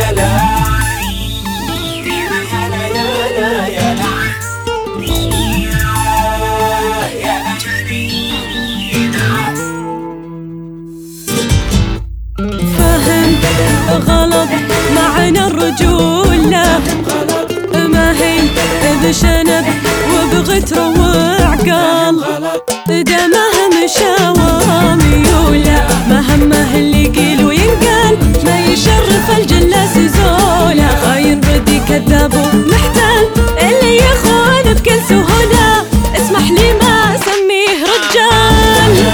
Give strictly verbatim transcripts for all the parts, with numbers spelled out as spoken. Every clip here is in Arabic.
غلط معنى الرجولة ما هي بشنب وبغتر وعقال، دمها مشاوى ميولة ما همه اللي يقيل وينقال، ما يشرف الجلاس زولة، خاين ردي كذاب ومحتال اللي يخون بكل سهولة، اسمح لي ما اسميه رجال.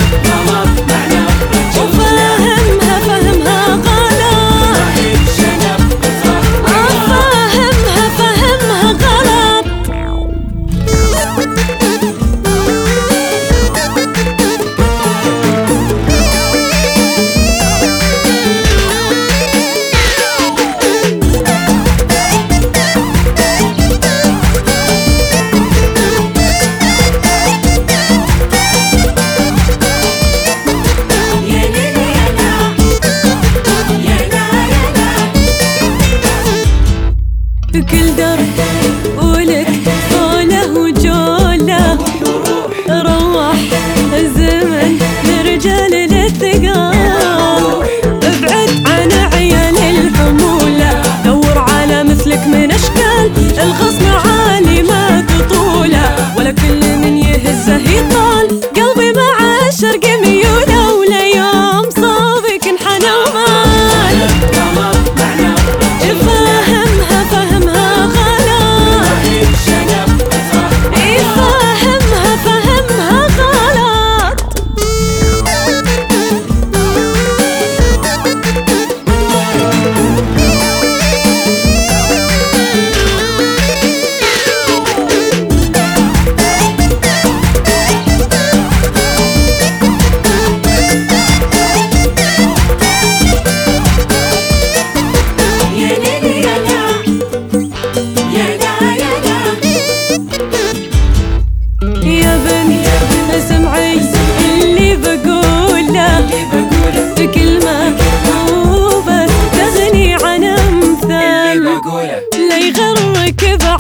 وفاهمها فهمها غلط، فاهمها فهمها غلط. كل درب ولك طوله وجوله، روح الزمن لرجال الثقال، ابعد عن عيال الحمولة، دور على مثلك من اشكال الغصن عالي ما تطوله، ولا كل من يهزه يطال، قلبي مع الشرق ميوله، ولا يوم صوبك انحنى ومال. يا بنت اسمعي اللي بقوله، كلمة مو بس تغني عن امثال، لا يغرك